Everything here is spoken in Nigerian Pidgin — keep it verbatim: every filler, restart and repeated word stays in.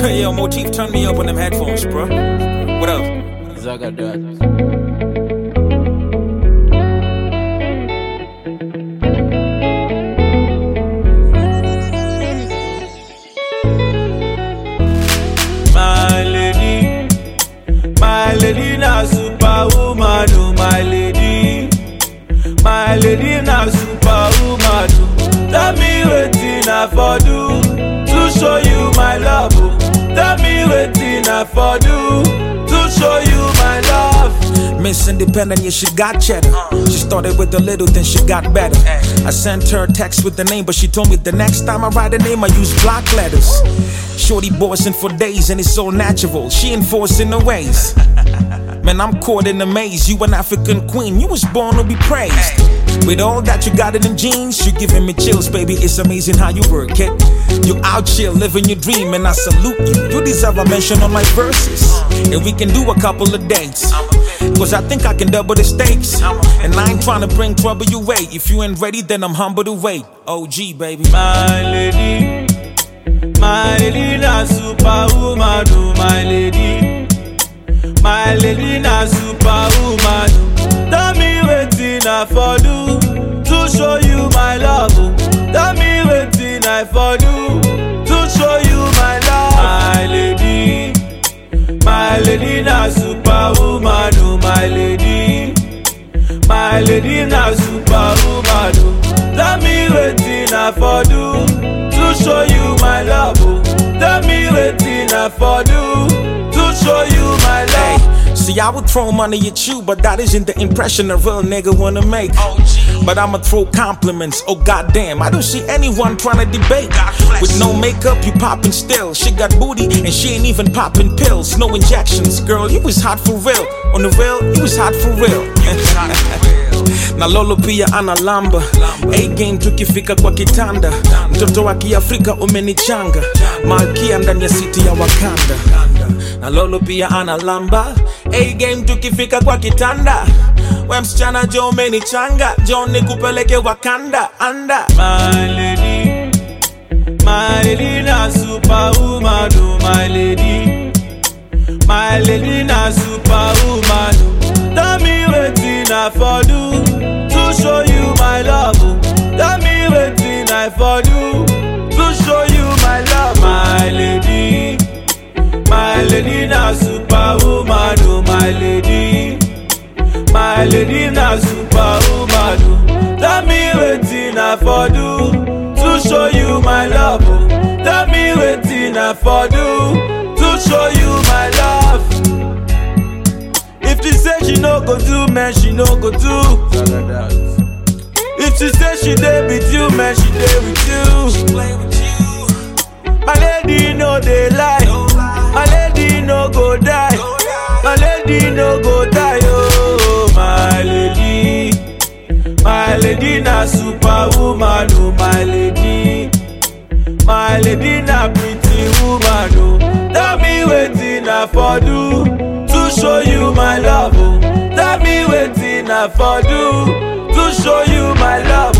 Yo, Motif, turn me up on them headphones, bro. What up? Zaga that. My lady, my lady na superwoman, oh my lady, my lady na superwoman. Oh. Tell me wetin I for do to show you my love. Oh. Tell me wetin I for do to show you my love. Miss Independent, yeah, she got cheddar. She started with a little, then she got better. I sent her a text with the name, but she told me the next time I write a name, I use block letters. Shorty bossing for days, and it's so natural. She enforcing the ways. Man, I'm caught in a maze. You an African queen, you was born to be praised. With all that you got in them jeans, you giving me chills, baby. It's amazing how you work it. You out here living your dream, and I salute you. You deserve a mention on my verses. And we can do a couple of dates, cause I think I can double the stakes. And I ain't trying to bring trouble your way. If you ain't ready, then I'm humble to wait. O G, baby. My lady, my lady na superwoman, oh my lady, my lady na superwoman. Oh. Tell me wetin I for do to show you my love. Oh. Tell me wetin I for do to show you my love. My lady, my lady na superwoman, oh my lady, my lady na superwoman. Oh. Tell me wetin I for do to show you my love. Oh. Tell me wetin I for do to show you my love. Hey, see, I would throw money at you, but that isn't the impression a real nigga wanna make. But I'ma throw compliments, oh goddamn, I don't see anyone trying to debate. With no makeup, you popping still. She got booty and she ain't even popping pills. No injections, girl, you was hot for real. On the real, you was hot for real. Na lolo pia analamba, A-game tukifika kwa kitanda. Mtoto wa kiafrika umenichanga, malkia ndani ya city ya Wakanda. Na lolo pia analamba, A-game tukifika kwa kitanda. We msichana jo umenichanga, jo nikupeleke Wakanda, anda. My lady, my lady na superwoman, oh my lady, my lady na superwoman. Oh. Tell me wetin I for do to show you my love. Oh. Tell me wetin I for do to show you my love. My lady, my lady na superwoman, oh my lady, my lady na superwoman. Oh. Tell me wetin I for do to show you my love. Oh. Tell me wetin I for do to show you my love. If she say she no go do, man, she no go do. If she say she dey with you, man, she dey with you. She play with you. My lady no dey lie. My lady no go die. My lady no go die. Oh, my lady, my lady na superwoman. Oh, my lady, my lady na pretty woman. Oh, tell me wetin I for do to show you my love. Oh, tell me wetin I for do to show you my love.